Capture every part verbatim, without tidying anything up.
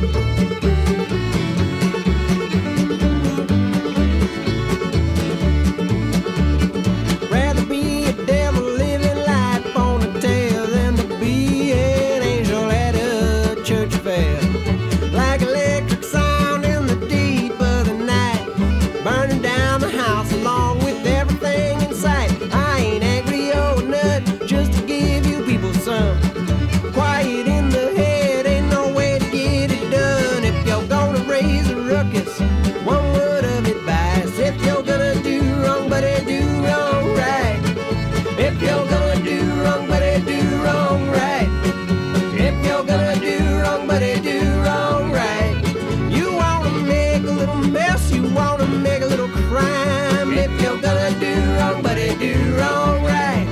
Rather be a devil living life on a tail than to be an angel at a church fair. Like electric sound in the deep of the night, burning down the house along with everything in sight. I ain't angry or a nut, just to give you people some quiet in the head. Ain't no way to get it done. If you're gonna raise a ruckus, one word of advice: if you're gonna do wrong, buddy, do wrong right. If you're gonna do wrong, buddy, do wrong right. If you're gonna do wrong, buddy, do wrong right. You wanna make a little mess, you wanna make a little crime. If you're gonna do wrong, buddy, do wrong right.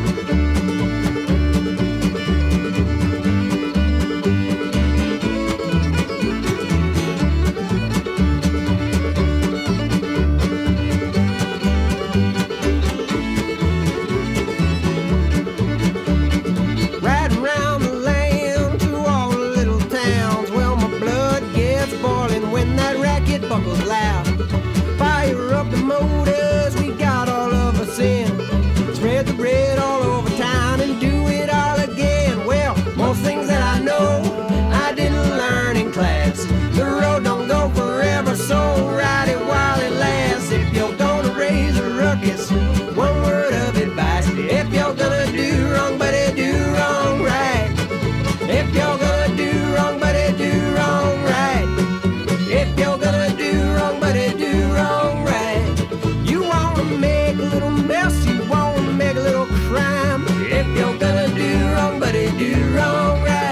Riding round the land to all the little towns. Well, my blood gets boiling when that racket buckles loud. Fire up the motors, we got all of us in. Spread the bread all over town and do it all again. Well, most things that I know I didn't learn in class. The road don't go forever, so ride it while it lasts. If you're gonna raise a ruckus, one word of advice: if you're gonna do wrong, buddy, do wrong right. If you're gonna do wrong, buddy, do wrong right. If you're gonna do wrong, buddy, do wrong right. You wanna make a little mess, you wanna make a little crime. If you're gonna do wrong, buddy, do wrong right.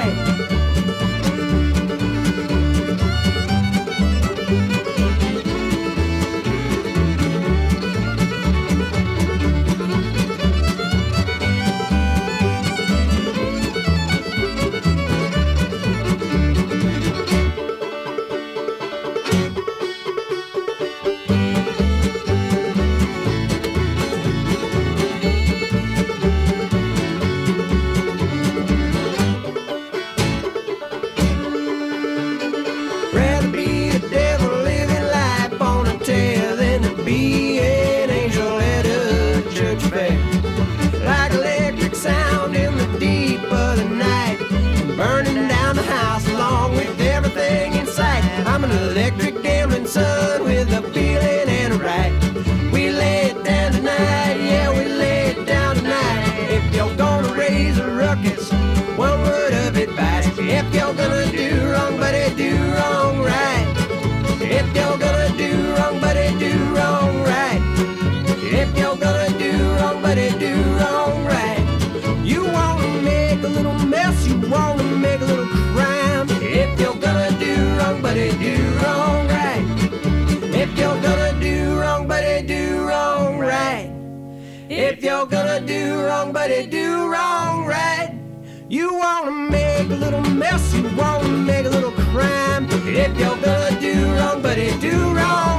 Rather be the devil living life on a tail than to be an angel at a church fair. Like electric sound in the deep of the night, burning down the house along with everything in sight. I'm an electric gambling son with a feeling and a right. We lay it down tonight, yeah, we lay it down tonight. If you're gonna raise a ruckus, one word of advice: if you're gonna do wrong, buddy, do wrong right. If you're gonna do wrong, buddy, do wrong right. If you're gonna do wrong, buddy, do wrong right. You wanna make a little mess, you wanna make a little crime. If you're gonna do wrong, buddy, do wrong right. If you're gonna do wrong, buddy, do wrong right. If you're gonna do wrong, buddy, do wrong right. You wanna make a little mess, you wanna make a little crime. If you're gonna do wrong, buddy, do wrong